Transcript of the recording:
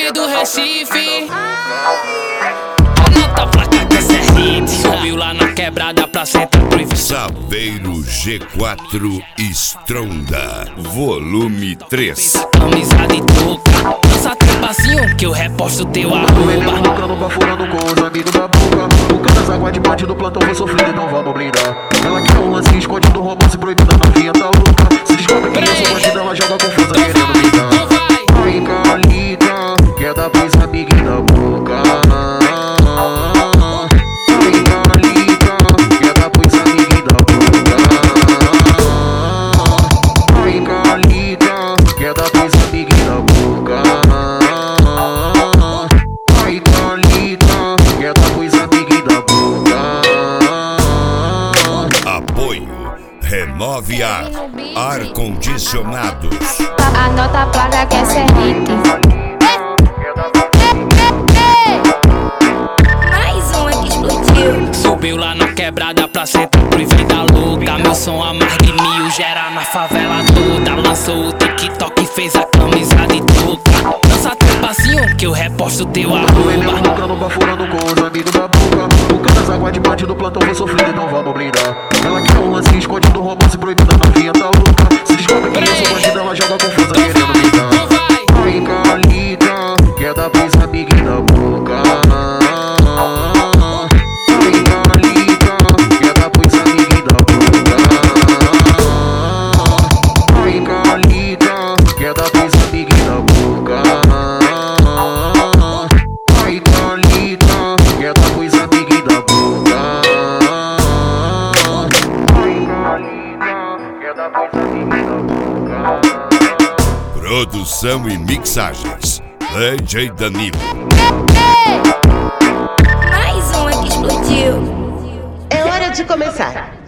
aqui do Recife. Anota a placa que essa é hit. Subiu lá na quebrada pra sentar pro Saveiro G4 Stronda, volume 3. Camisa de touca, dança trepazinho que eu reposto teu arroba. Lucrando, bafurando com os amigos da boca. O cara das águas de bate do plantão foi sofrido, então vamos brindar. Ela quer um lance escondido, romance proibido, a novinha tá louca. Se descobre que eu sou bandida, ela joga confusa querendo me dar. Vem Calita, quer dar pros amiguinhos da boca. Vem Calita, quer dar pros amiguinhos da boca. Vem Calita, quer dar pros amiguinhos da boca. Vem Calita, quer dar pros amiguinhos da boca. Apoio Renove Ar-Condicionados. Anota a placa que essa é hit. Mais uma que explodiu. Subiu lá na quebrada pra sentar pro vida louca. Meu som a mais de 1000 gera na favela toda. Lançou o TikTok e fez a camisa de touca. Dança trepazinho que eu reposto teu arroba. Lucrando, bafurando com os amigos da boca. O cara das águas de bate do plantão foi sofrido, então vamos brindar. Ela quer um lance escondido, romance proibido, a novinha tá louca. Se descobre que eu sou bandida, ela joga confusa querendo me dar. Vem Calita, quer dar pros amiguinhos da boca. Vem Calita, quer dar pros amiguinhos da boca. Vem Calita, quer dar pros amiguinhos da boca. Vem Calita, quer dar pros amiguinhos da boca. Vem Calita, quer dar pros amiguinhos da boca. Produção e mixagens DJ Danilo. Mais uma que explodiu. É hora de começar.